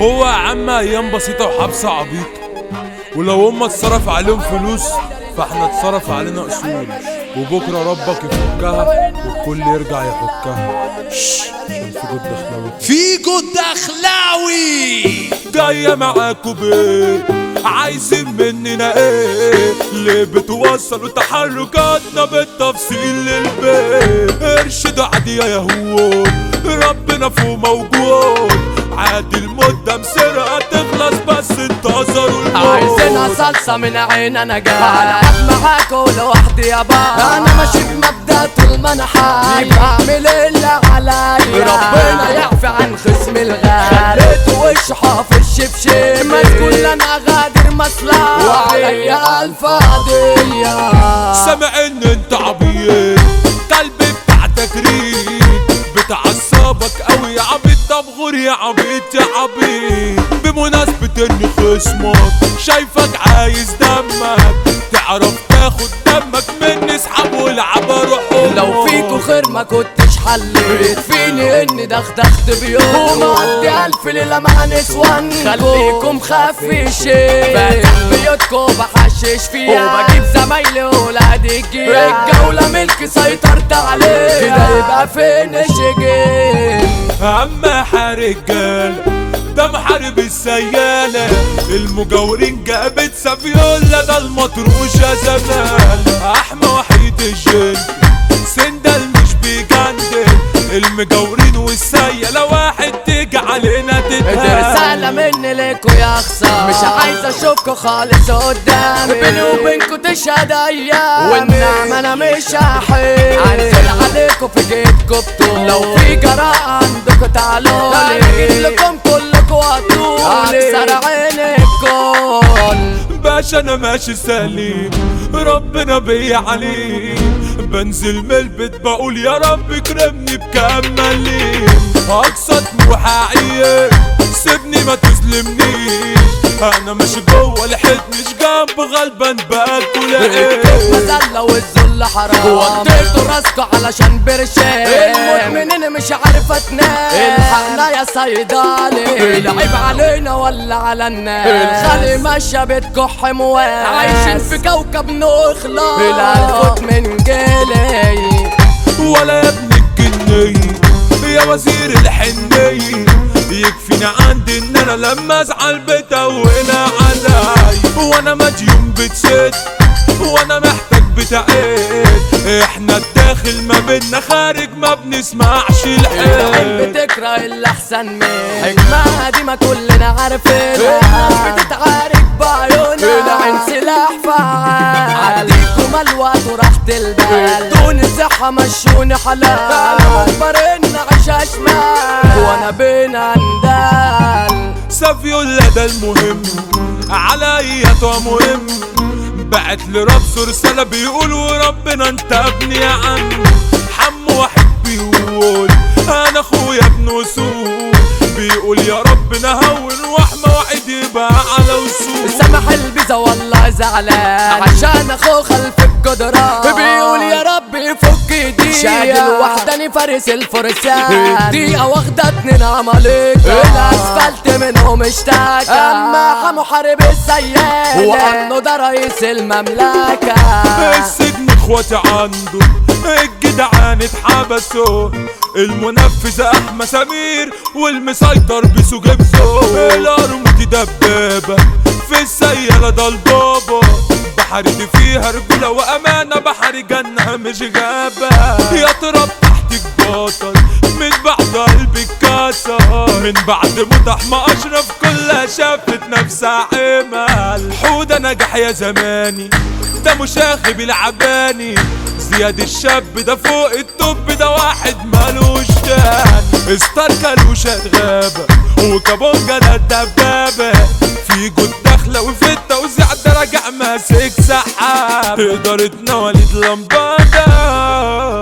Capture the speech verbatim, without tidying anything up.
هو يا عم ايام بسيطة وحبسة عبيطة، ولو هما اتصرف عليهم فلوس فاحنا اتصرف علينا اصول، وبكرة ربك يفكها والكل يرجع يحكها. شش عشان في جد دخلاوي في جد دخلاوي جاية معاكوا بيه، عايزين مننا ايه؟ ليه بتوصلوا تحركاتنا بالتفصيل للبيت؟ ارشد عادي يا يهود، ربنا فوق موجود، عادي المدة مسرقة تخلص بس انتظروا الموت. عايزينها صلصة من عين انا جاي هلعب معاكوا لوحدي يا بابا، انا ماشي بمبدأ طول ما انا حي، بعمل اللي عليا، ربنا يعفي عن خصم الغالي، خليته وش حافظ شبشب، ما تقول انا غادر مصلحة وعليا الف قضية. سامع ان انت عبيط، قلبي بتاعتك ريد، بتعصبك قوي يا عبيط، طب غور يا عبيط يا عبيط. بمناسبة اني خصمك شايفك عايز دمك، تعرف تاخد دمك مني اسحب والعب اروح. لو فيكوا خير ما كنتش حليت، فيني اني دخدخت بيوم ومقضي الف ليلة مع نسوان، خليكم خفيشين، فاتح بيوتكوا بحشش فيها، وبجيب زمايلي ولاد الجيل، الجولة ملكي سيطرت عليها، كده يبقى فينش جيم. اما رجال ده محارب السيالة، المجاورين جابت سافيولا، ده المطروش يا زمان، احمى وحيد الجن سندل مش بيجندل، المجاورين والسيالة واحد تيجي علينا تتهان. رسالة مني ليكوا يا خسارة، مش عايز اشوفكوا خالص قدامي، بيني وبينكوا تشهد ايام، والنعمة انا مش هحيل، هنزل عليكوا في جيبكوا بطول، لو في جراءة عندكوا تعالوا لي، هجيب لكم كلكوا هتقولي، اكسر عين الكل. باشا انا ماشي سليم، ربنا بيا عليم، بنزل من البيت بقول يا رب اكرمني بكام مليم، اقصى طموح اعيش سيبني ما تظلمنيش، انا ماشي جوه الحيط مش جنب غلبان باكل ايه. مزلة والذل حرام، وديتوا راسكوا علشان برشام، المدمنين مش عارفة تنام، الحقنا يا صيدلي، العيب علينا ولا على الناس، الخلي ماشية بتكح مواس، عايشين في كوكب نخلص، الالفوت من جيلي ولا يا ابن الجنية يا وزير الحنية، يكفيني عندي ان انا لما ازعل بتوهنا علي، وانا مديون بتسد وانا محتاج بتعيد، احنا الداخل ما بينا خارج ما بنسمعش الحيل، بتكره اللي احسن مني، حكمة دي ما كلنا عارفينها، الناس بتتعارك بعيونها، العين سلاح فعال، عديكم الوقت وراحة البال، دون صحة مشوني حلال، انا مجبر اني اعيش شمال، وانا بين اندال. سافيولا ده المهم عليا طعم مهم، بعت لربس رسالة بيقول وربنا انت ابني يا عم، حم واحد بيقول انا اخويا ابن وسود، بيقول يا ربنا هون واحمى واحد يبقى على وسود، سامح البيزا والله زعلان عشان اخوه خلف الجدران، بيقول يا رب يفك دي، شايل وحداني فارس الفرسان، دقيقة واخدة اتنين عمالقة، الاسفلت منهم اشتكى، اما حمو حارب السيالة وانه ده رئيس المملكة، السجن اخواتي عنده الجدعان اتحبسوا، المنفذ احمى سمير والمسيطر بيسو جبسو، الارموتي دبابة في السيالة ده البابا، بحري دي فيها رجولة وامانة، بحري جنة مش غابة، يا ترى تحتك بطل من بعد قلبي اتكسر، من بعد موت احمى اشرف كلها شافت نفسها عمل، حودة نجح يا زماني ده مشاغب العباني، زياد الشاب ده فوق الطب ده واحد مالوش تاني، ستار كالوشة غابة وكابونجا ده الدبابة، في جود داخلة وفي التوزيع ده راجع ماسك سحاب، إدارتنا وليد لمبادة.